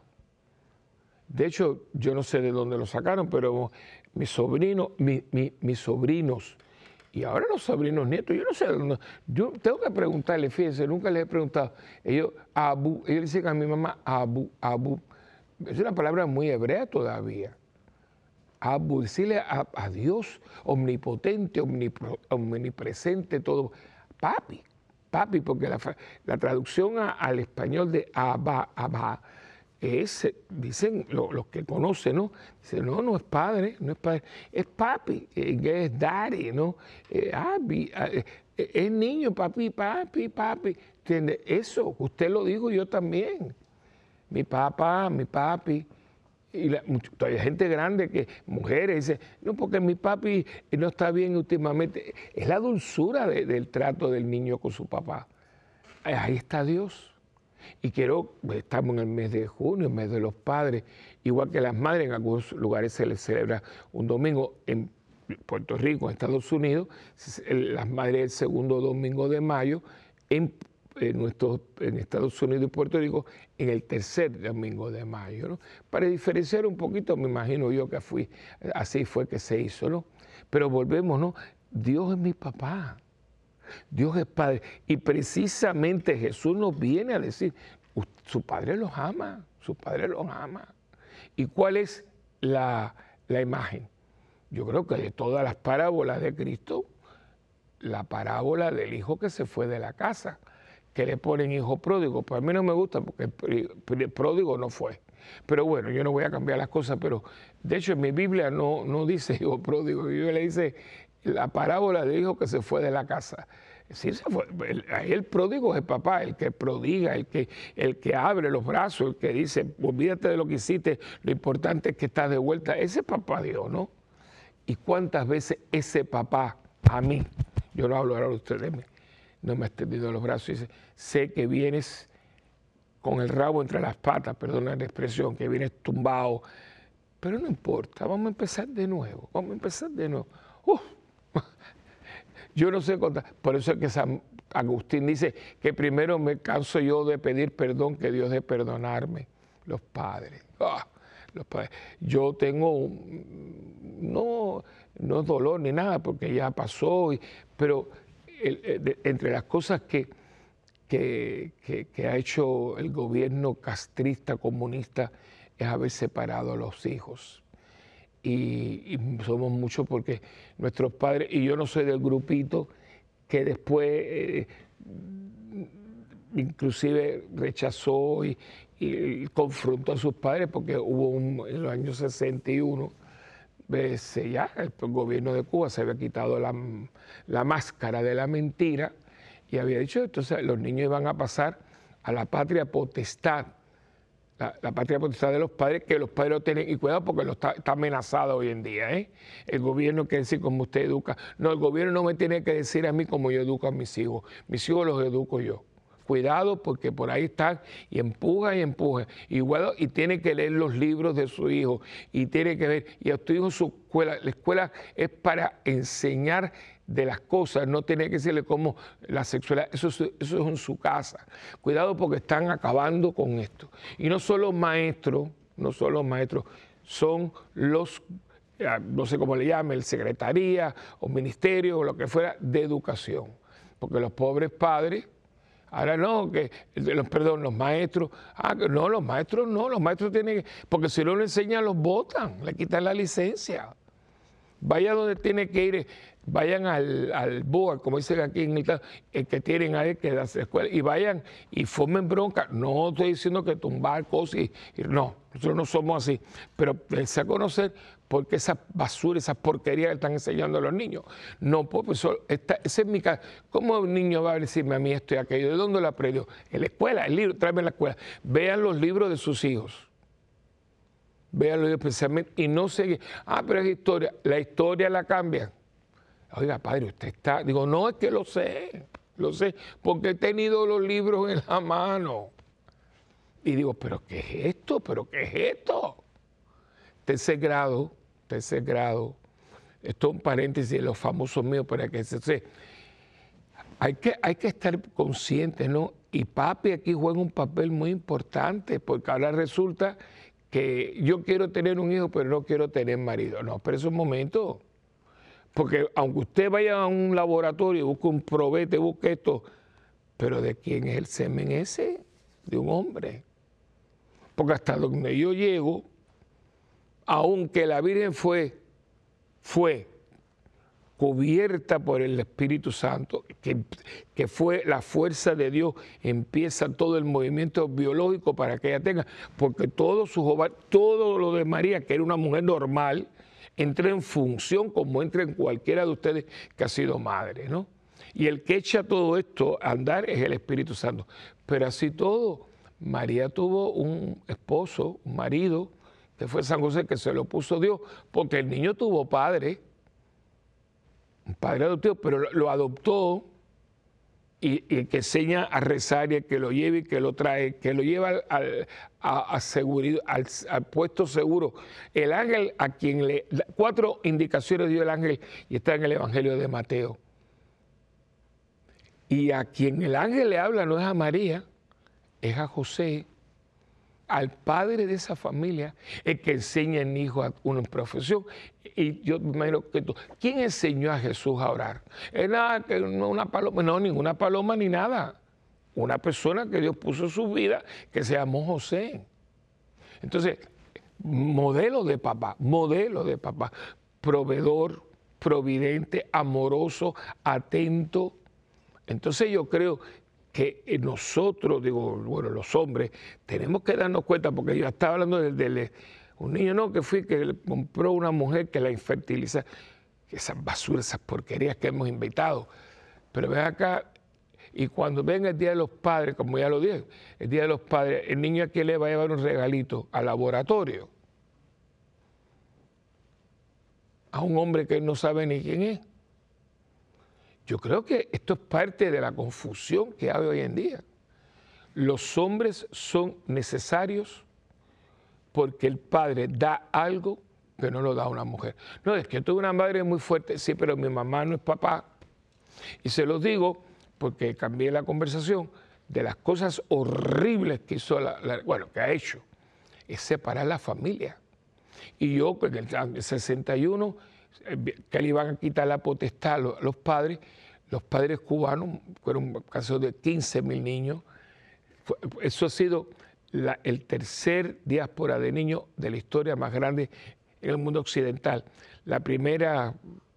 De hecho, yo no sé de dónde lo sacaron, pero mis sobrinos, mi, mi, mis sobrinos, y ahora los sobrinos nietos, yo no sé de dónde... Yo tengo que preguntarle, fíjense, nunca les he preguntado. Ellos, Abu, ellos dicen a mi mamá, Abu, Abu. Es una palabra muy hebrea todavía. Abu, decirle a, a Dios omnipotente, omnipro, omnipresente, todo. Papi. papi, porque la, la traducción a, al español de Abba, Abba, es, dicen los, los que conocen, ¿no? Dicen, no, no es padre, no es padre, es papi, es daddy, ¿no? Eh, abi, eh, es niño, papi, papi, papi. ¿Entiende? Eso, usted lo dijo, yo también. Mi papá, mi papi. Y la, hay gente grande, que mujeres, dicen, no, porque mi papi no está bien últimamente. Es la dulzura de, del trato del niño con su papá. Ahí está Dios. Y quiero, estamos en el mes de junio, el mes de los padres, igual que las madres, en algunos lugares se les celebra un domingo. En Puerto Rico, en Estados Unidos, las madres el segundo domingo de mayo, en En, nuestros, en Estados Unidos y Puerto Rico en el tercer domingo de mayo, ¿no? Para diferenciar un poquito, me imagino yo que fui, así fue que se hizo, ¿no? Pero volvemos, ¿no? Dios es mi papá, Dios es Padre, y precisamente Jesús nos viene a decir, su Padre los ama, su Padre los ama. ¿Y cuál es la, la imagen? Yo creo que de todas las parábolas de Cristo, la parábola del hijo que se fue de la casa, que le ponen hijo pródigo, pues a mí no me gusta porque el pródigo no fue. Pero bueno, yo no voy a cambiar las cosas, pero de hecho en mi Biblia no, no dice hijo pródigo, mi Biblia dice la parábola del hijo que se fue de la casa. Sí, se fue. El, el pródigo es el papá, el que prodiga, el que, el que abre los brazos, el que dice, olvídate de lo que hiciste, lo importante es que estás de vuelta. Ese es papá Dios, ¿no? ¿Y cuántas veces ese papá a mí, yo no hablo ahora de ustedes, no me ha extendido los brazos y dice, sé que vienes con el rabo entre las patas, perdona la expresión, que vienes tumbado, pero no importa, vamos a empezar de nuevo, vamos a empezar de nuevo. Uf. Yo no sé contar, por eso es que San Agustín dice que primero me canso yo de pedir perdón que Dios de perdonarme, los padres. Ah, los padres. Yo tengo, no, no dolor ni nada, porque ya pasó, y, pero... El, el, entre las cosas que, que, que, que ha hecho el gobierno castrista, comunista, es haber separado a los hijos. Y, y somos muchos porque nuestros padres, y yo no soy del grupito que después eh, inclusive rechazó y, y confrontó a sus padres, porque hubo un, en los años sesenta y uno, Pues, ya el gobierno de Cuba se había quitado la, la máscara de la mentira y había dicho, entonces los niños iban a pasar a la patria potestad, la, la patria potestad de los padres, que los padres lo tienen, y cuidado porque lo está, está amenazado hoy en día, ¿eh? El gobierno quiere decir cómo usted educa. No, el gobierno no me tiene que decir a mí cómo yo educo a mis hijos, mis hijos los educo yo. Cuidado porque por ahí están y empuja y empuja. Igual, y tiene que leer los libros de su hijo y tiene que ver, y a tu hijo su escuela, la escuela es para enseñar de las cosas, no tiene que decirle cómo la sexualidad, eso, eso es en su casa. Cuidado porque están acabando con esto. Y no solo maestros, no solo maestros, son los, no sé cómo le llamen, el secretaría o ministerio o lo que fuera de educación. Porque los pobres padres, ahora no, que, los, perdón, los maestros, ah, no, los maestros no, los maestros tienen que, porque si no le enseñan los botan, le quitan la licencia. Vaya donde tiene que ir, vayan al, al B O A, como dicen aquí en Italia, el que tienen ahí que darse escuela, y vayan y formen bronca. No estoy diciendo que tumbar cosas, y, y no, nosotros no somos así, pero dense a conocer porque esa basura, esa porquería que están enseñando a los niños. No, profesor, esta, ese es mi caso. ¿Cómo un niño va a decirme a mí esto y aquello? ¿De dónde lo aprendió? En la escuela, el libro, tráeme en la escuela. Vean los libros de sus hijos. Véanlo especialmente y no sé, ah, pero es historia, la historia la cambian. Oiga, padre, usted está, digo, no, es que lo sé, lo sé, porque he tenido los libros en la mano. Y digo, pero ¿qué es esto? ¿Pero qué es esto? Tercer grado, tercer grado, esto es un paréntesis de los famosos míos para que se sé. Hay que, hay que estar conscientes, ¿no? Y papi aquí juega un papel muy importante, porque ahora resulta que yo quiero tener un hijo, pero no quiero tener marido. No, pero es un momento. Porque aunque usted vaya a un laboratorio y busque un probete, busque esto, pero ¿de quién es el semen ese? De un hombre. Porque hasta donde yo llego, aunque la Virgen fue, fue cubierta por el Espíritu Santo, que, que fue la fuerza de Dios, empieza todo el movimiento biológico para que ella tenga, porque todo, su, todo lo de María, que era una mujer normal, entra en función como entra en cualquiera de ustedes que ha sido madre, ¿no? Y el que echa todo esto a andar es el Espíritu Santo. Pero así todo, María tuvo un esposo, un marido, que fue San José, que se lo puso Dios, porque el niño tuvo padre, un padre adoptivo, pero lo, lo adoptó y, y que enseña a rezar y que lo lleve y que lo trae, que lo lleva al, al, a, a seguridad, al, al puesto seguro. El ángel a quien le... Cuatro indicaciones dio el ángel y está en el Evangelio de Mateo. Y a quien el ángel le habla no es a María, es a José, al padre de esa familia, el que enseña en hijo a una profesión. Y yo me imagino que tú, ¿quién enseñó a Jesús a orar? Es nada, que no una paloma, no, ninguna paloma ni nada. Una persona que Dios puso en su vida, que se llamó José. Entonces, modelo de papá, modelo de papá, proveedor, providente, amoroso, atento. Entonces yo creo que nosotros, digo, bueno, los hombres, tenemos que darnos cuenta, porque yo estaba hablando de, de un niño, no, que fui, que le compró una mujer que la infertiliza, esas basuras, esas porquerías que hemos inventado. Pero ven acá, y cuando venga el Día de los Padres, como ya lo dije, el Día de los Padres, el niño aquí le va a llevar un regalito al laboratorio, a un hombre que él no sabe ni quién es. Yo creo que esto es parte de la confusión que hay hoy en día. Los hombres son necesarios porque el padre da algo que no lo da una mujer. No, es que yo tuve una madre muy fuerte, sí, pero mi mamá no es papá. Y se los digo porque cambié la conversación de las cosas horribles que hizo, la, la, bueno, que ha hecho, es separar la familia. Y yo, en el sesenta y uno, que le iban a quitar la potestad a los, los padres, los padres cubanos, fueron casos de quince mil niños. Eso ha sido la, el tercer diáspora de niños de la historia más grande en el mundo occidental. La primera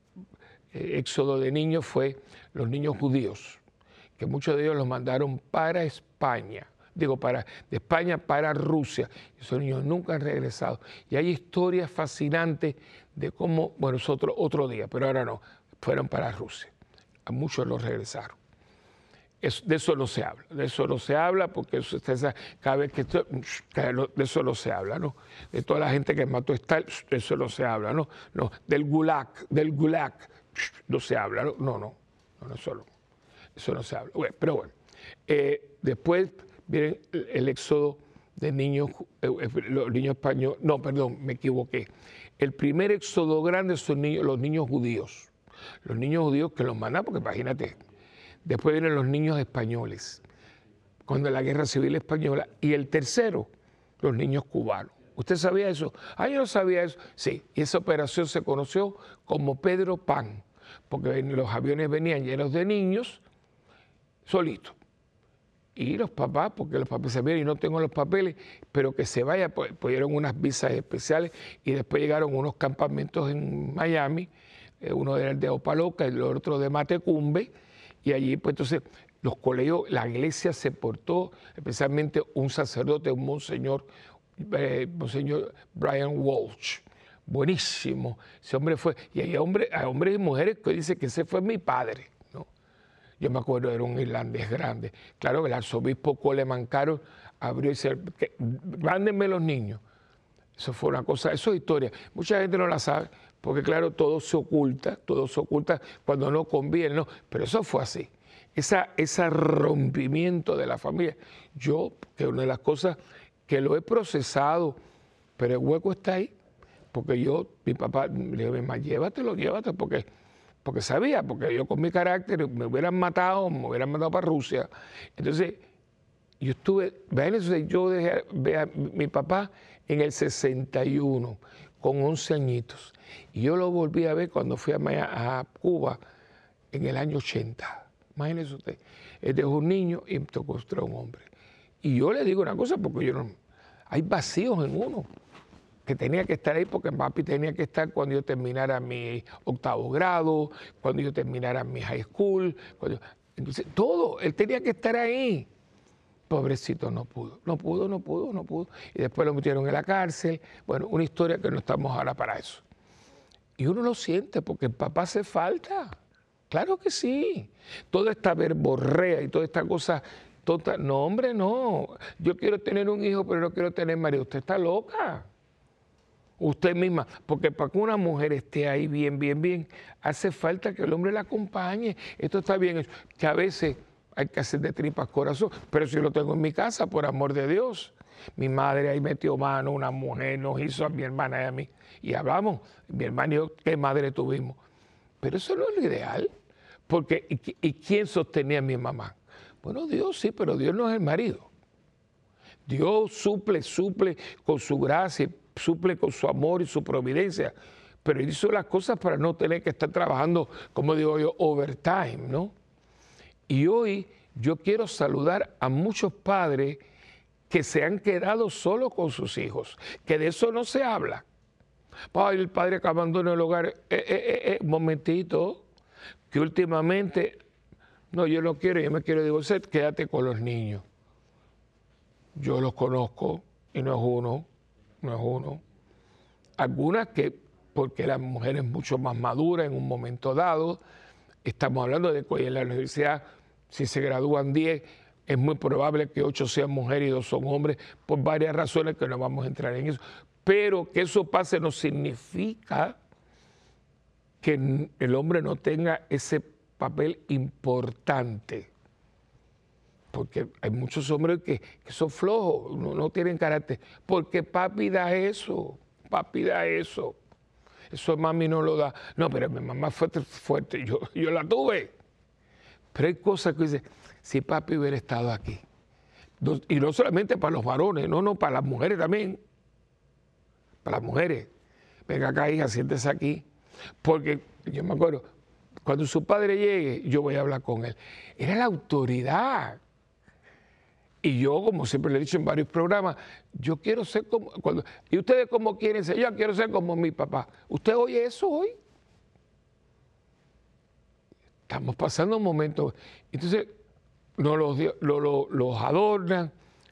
eh, éxodo de niños fue los niños judíos, que muchos de ellos los mandaron para España. Digo, para, de España para Rusia. Esos niños nunca han regresado. Y hay historias fascinantes de cómo, bueno, es otro, otro día, pero ahora no, fueron para Rusia. A muchos los regresaron. Es, de eso no se habla, de eso no se habla porque eso, cada vez que esto, de eso no se habla, ¿no? De toda la gente que mató a Stalin, de eso no se habla, ¿no? No, del Gulag, del Gulag, no se habla, ¿no? No, no, no, no solo, eso no se habla. Bueno, pero bueno, eh, después viene el, el éxodo de niños, eh, los niños españoles, no, perdón, me equivoqué. El primer éxodo grande son niños, los niños judíos. Los niños judíos que los mandan, porque imagínate, después vienen los niños españoles, cuando la Guerra Civil Española, y el tercero, los niños cubanos. ¿Usted sabía eso? Ah, yo no sabía eso. Sí, y esa operación se conoció como Pedro Pan, porque los aviones venían llenos de niños solitos. Y los papás, porque los papás se vieron y no tengo los papeles, pero que se vaya, pues, pues dieron unas visas especiales y después llegaron unos campamentos en Miami, eh, uno era el de Opaloca y el otro de Matecumbe, y allí pues entonces los colegios, la iglesia se portó, especialmente un sacerdote, un monseñor, eh, monseñor Brian Walsh, buenísimo, ese hombre fue, y hay hombres, hay hombres y mujeres que dicen que ese fue mi padre, ¿no? Yo me acuerdo, era un irlandés grande. Claro que el arzobispo Coleman Carroll abrió y dice, mándenme los niños. Eso fue una cosa, eso es historia. Mucha gente no la sabe, porque claro, todo se oculta, todo se oculta cuando no conviene, ¿no? Pero eso fue así. Esa, ese rompimiento de la familia. Yo, que una de las cosas que lo he procesado, pero el hueco está ahí, porque yo, mi papá, le digo, mamá, llévatelo, llévatelo, porque... porque sabía, porque yo con mi carácter me hubieran matado, me hubieran mandado para Rusia. Entonces, yo estuve, vean eso, yo dejé ve a mi papá en el sesenta y uno, con once añitos. Y yo lo volví a ver cuando fui a, a Cuba en el año ochenta. Imagínese usted, él dejó un niño y me tocó un hombre. Y yo le digo una cosa, porque yo no, hay vacíos en uno. que tenía que estar ahí porque papi tenía que estar cuando yo terminara mi octavo grado, cuando yo terminara mi high school, cuando, entonces todo, él tenía que estar ahí. Pobrecito, no pudo, no pudo, no pudo, no pudo. Y después lo metieron en la cárcel. Bueno, una historia que no estamos ahora para eso. Y uno lo siente porque el papá hace falta. Claro que sí. Toda esta verborrea y toda esta cosa tonta. No, hombre, no. Yo quiero tener un hijo, pero no quiero tener marido. Usted está loca. Usted misma. Porque para que una mujer esté ahí bien, bien, bien, hace falta que el hombre la acompañe. Esto está bien. Que a veces hay que hacer de tripas corazón. Pero si yo lo tengo en mi casa, por amor de Dios. Mi madre ahí metió mano, una mujer nos hizo a mi hermana y a mí. Y hablamos, mi hermana y yo, qué madre tuvimos. Pero eso no es lo ideal. Porque, ¿y, y quién sostenía a mi mamá? Bueno, Dios sí, pero Dios no es el marido. Dios suple, suple con su gracia, suple con su amor y su providencia. Pero Él hizo las cosas para no tener que estar trabajando, como digo yo, overtime, ¿no? Y hoy yo quiero saludar a muchos padres que se han quedado solos con sus hijos, que de eso no se habla. Ay, el padre que abandona el hogar, eh, eh, eh, eh, momentito, que últimamente, no, yo no quiero, yo me quiero divorciar, quédate con los niños. Yo los conozco y no es uno, no es uno. Algunas que, porque la mujer es mucho más madura en un momento dado, estamos hablando de que en la universidad, si se gradúan diez, es muy probable que ocho sean mujeres y dos son hombres, por varias razones que no vamos a entrar en eso. Pero que eso pase no significa que el hombre no tenga ese papel importante. Porque hay muchos hombres que, que son flojos, no, no tienen carácter. Porque papi da eso, papi da eso. Eso mami no lo da. No, pero mi mamá fue fuerte, yo, yo la tuve. Pero hay cosas que dicen, si papi hubiera estado aquí. Y no solamente para los varones, no, no, para las mujeres también. Para las mujeres. Venga acá, hija, siéntese aquí. Porque yo me acuerdo, cuando su padre llegue, yo voy a hablar con él. Era la autoridad. Y yo, como siempre le he dicho en varios programas, yo quiero ser como... Cuando, ¿y ustedes cómo quieren ser? Yo quiero ser como mi papá. ¿Usted oye eso hoy? Estamos pasando un momento. Entonces, no los, lo, lo, los adornan.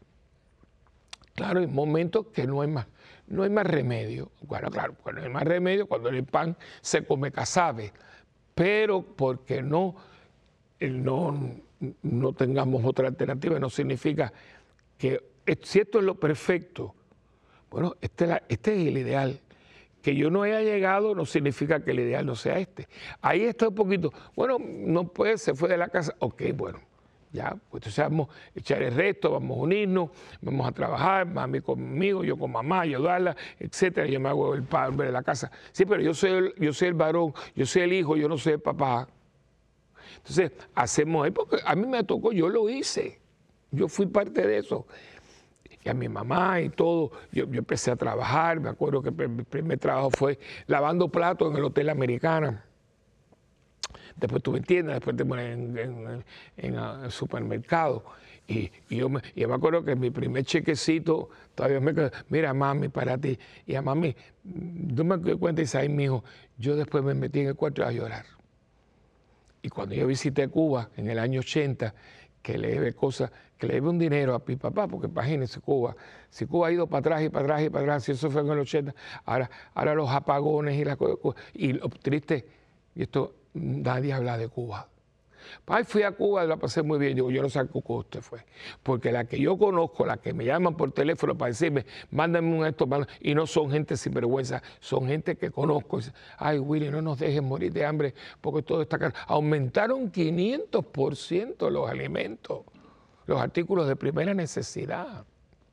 Claro, hay momentos que no hay más, no hay más remedio. Bueno, claro, cuando hay más remedio, cuando el pan se come casabe. Pero porque no, no, no tengamos otra alternativa, no significa que si esto es lo perfecto, bueno, este es, la, este es el ideal. Que yo no haya llegado no significa que el ideal no sea este. Ahí está un poquito, bueno, no puede, se fue de la casa, ok, bueno, ya, pues entonces vamos a echar el resto, vamos a unirnos, vamos a trabajar, mami conmigo, yo con mamá, ayudarla, etcétera, yo me hago el padre de la casa. Sí, pero yo soy, el, yo soy el varón, yo soy el hijo, yo no soy el papá. Entonces, hacemos, porque a mí me tocó, yo lo hice, yo fui parte de eso. Y a mi mamá y todo, yo, yo empecé a trabajar, me acuerdo que mi primer trabajo fue lavando platos en el Hotel Americana. Después tuve en tiendas, después tuve en, en, en, en el supermercado. Y, y yo, me, y yo me acuerdo que mi primer chequecito, todavía me quedé, mira mami, para ti. Y a mami, tú me di cuenta y dices, ay, mijo, yo después me metí en el cuarto a llorar. Y cuando yo visité Cuba en el año ochenta, que le debe cosas, que le debe un dinero a mi papá, porque imagínense Cuba, si Cuba ha ido para atrás y para atrás y para atrás, si eso fue en el ochenta, ahora, ahora los apagones y las cosas, y lo triste, y esto nadie habla de Cuba. Ay, fui a Cuba y la pasé muy bien. Digo, yo no sé a Cuba usted fue. Porque la que yo conozco, la que me llaman por teléfono para decirme, mándame un esto, y no son gente sinvergüenza, son gente que conozco. Ay, Willy, no nos dejes morir de hambre porque todo está caro. Aumentaron quinientos por ciento los alimentos, los artículos de primera necesidad.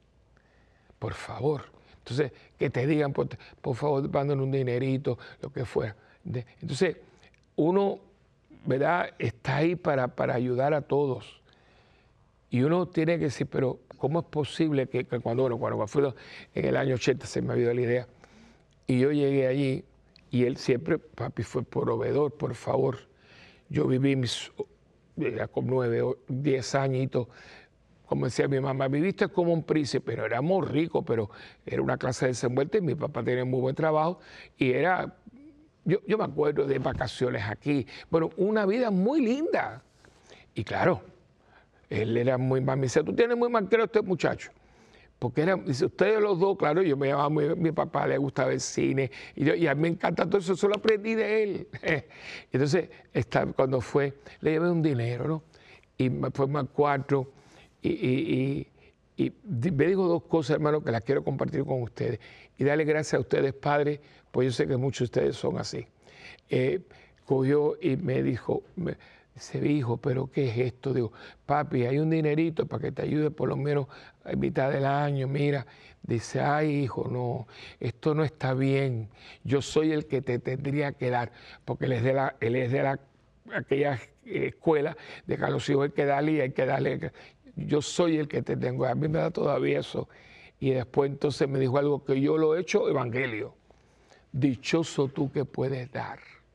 Por favor. Entonces, que te digan, por, por favor, manden un dinerito, lo que fuera. Entonces, uno, ¿verdad?, está ahí para, para ayudar a todos. Y uno tiene que decir, pero ¿cómo es posible que, que cuando, bueno, cuando fui en el año ochenta, se me había la idea, y yo llegué allí, y él siempre, papi fue proveedor, por favor. Yo viví mis, ya con nueve, diez añitos, como decía mi mamá, viviste como un príncipe, pero éramos ricos, pero era una clase desenvuelta y mi papá tenía muy buen trabajo y era, yo, yo me acuerdo de vacaciones aquí, bueno, una vida muy linda. Y claro, él era muy mal, me decía, tú tienes muy manquero este muchacho. Porque era, dice, ustedes los dos, claro, yo me llamaba, muy, mi papá le gustaba el cine, y, yo, y a mí me encanta todo eso, eso lo aprendí de él. Entonces, esta, cuando fue, le llevé un dinero, ¿no? Y me fue al cuarto, y, y, y, y me dijo dos cosas, hermano, que las quiero compartir con ustedes. Y darle gracias a ustedes, padres, pues yo sé que muchos de ustedes son así. Eh, cogió y me dijo, me, dice, hijo, pero ¿qué es esto? Digo, papi, hay un dinerito para que te ayude por lo menos a mitad del año, mira. Dice, ay, hijo, no, esto no está bien. Yo soy el que te tendría que dar, porque él es de la, él es de la aquella escuela de que a los hijos hay que darle y hay que darle. Yo soy el que te tengo, a mí me da todavía eso. Y después entonces me dijo algo que yo lo he hecho, evangelio. Dichoso tú que puedes dar.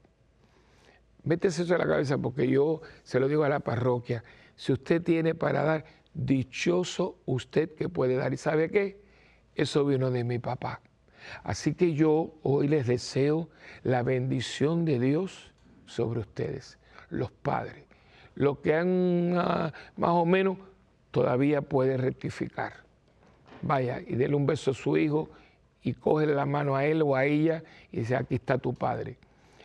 Métese eso en la cabeza porque yo se lo digo a la parroquia. Si usted tiene para dar, dichoso usted que puede dar. ¿Y sabe qué? Eso vino de mi papá. Así que yo hoy les deseo la bendición de Dios sobre ustedes, los padres. Los que han uh, más o menos todavía puede rectificar. Vaya y dele un beso a su hijo y cógele la mano a él o a ella y dice, aquí está tu padre.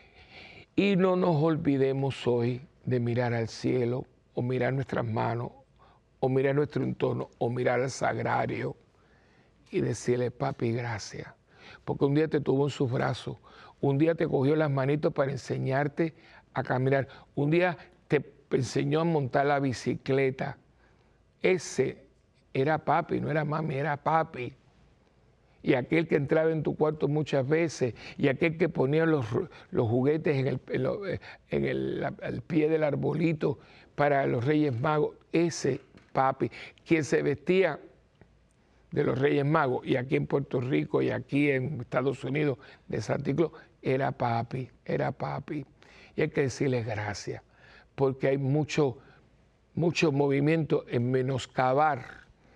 Y no nos olvidemos hoy de mirar al cielo, o mirar nuestras manos, o mirar nuestro entorno, o mirar al sagrario y decirle, papi, gracias. Porque un día te tuvo en sus brazos, un día te cogió las manitos para enseñarte a caminar, un día te enseñó a montar la bicicleta. Ese era papi, no era mami, era papi. Y aquel que entraba en tu cuarto muchas veces, y aquel que ponía los, los juguetes en, el, en, lo, en el, al pie del arbolito para los Reyes Magos, ese papi, quien se vestía de los Reyes Magos, y aquí en Puerto Rico y aquí en Estados Unidos de Santa Claus, era papi, era papi. Y hay que decirles gracias, porque hay mucho, mucho movimiento en menoscabar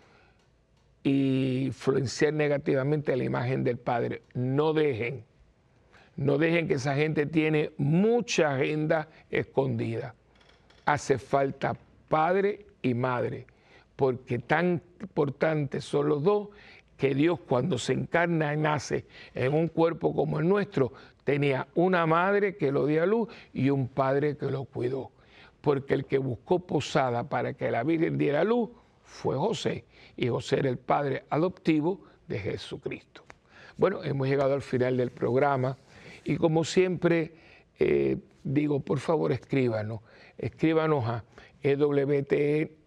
y influenciar negativamente la imagen del Padre. No dejen, no dejen que esa gente tiene mucha agenda escondida. Hace falta padre y madre, porque tan importantes son los dos que Dios cuando se encarna y nace en un cuerpo como el nuestro, tenía una madre que lo dio a luz y un padre que lo cuidó. Porque el que buscó posada para que la Virgen diera luz fue José, y José era el padre adoptivo de Jesucristo. Bueno, hemos llegado al final del programa y como siempre eh, digo, por favor escríbanos, escríbanos a e w t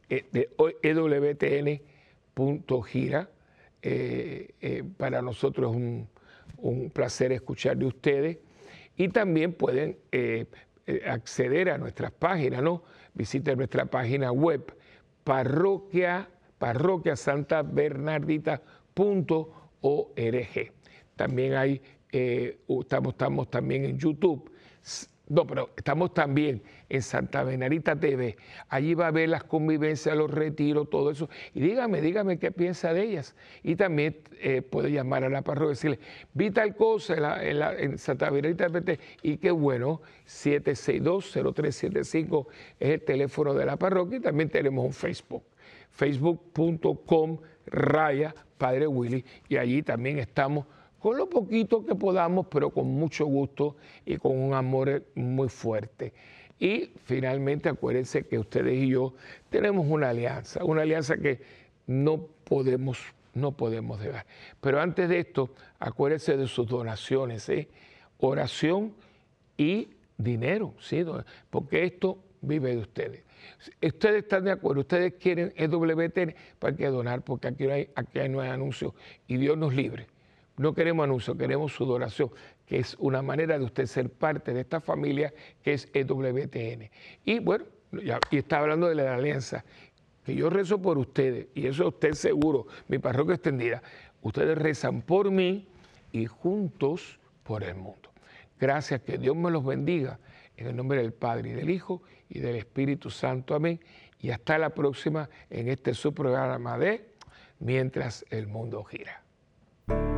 n punto gira. Eh, eh, para nosotros es un, un placer escuchar de ustedes y también pueden eh, acceder a nuestras páginas, ¿no? Visiten nuestra página web parroquia, parroquia santa bernardita punto org. También hay, eh, estamos, estamos también en YouTube. No, pero estamos también en Santa Bernardita T V. Allí va a ver las convivencias, los retiros, todo eso. Y dígame, dígame qué piensa de ellas. Y también eh, puede llamar a la parroquia y decirle, vi tal cosa en, la, en, la, en Santa Bernardita T V. Y qué bueno, siete seis dos, cero tres siete cinco es el teléfono de la parroquia. Y también tenemos un Facebook, facebook punto com raya Padre Willy. Y allí también estamos con lo poquito que podamos, pero con mucho gusto y con un amor muy fuerte. Y finalmente acuérdense que ustedes y yo tenemos una alianza, una alianza que no podemos, no podemos dejar. Pero antes de esto, acuérdense de sus donaciones, ¿eh? Oración y dinero, ¿sí? Porque esto vive de ustedes. Ustedes están de acuerdo, ustedes quieren E W T N, para que donar, porque aquí no hay, aquí no hay anuncios y Dios nos libre. No queremos anuncios, queremos su donación, que es una manera de usted ser parte de esta familia que es E W T N. Y bueno, ya, y está hablando de la alianza, que yo rezo por ustedes, y eso usted seguro, mi parroquia extendida, ustedes rezan por mí y juntos por el mundo. Gracias, que Dios me los bendiga, en el nombre del Padre y del Hijo y del Espíritu Santo, amén. y hasta la próxima en este su programa de Mientras el Mundo Gira.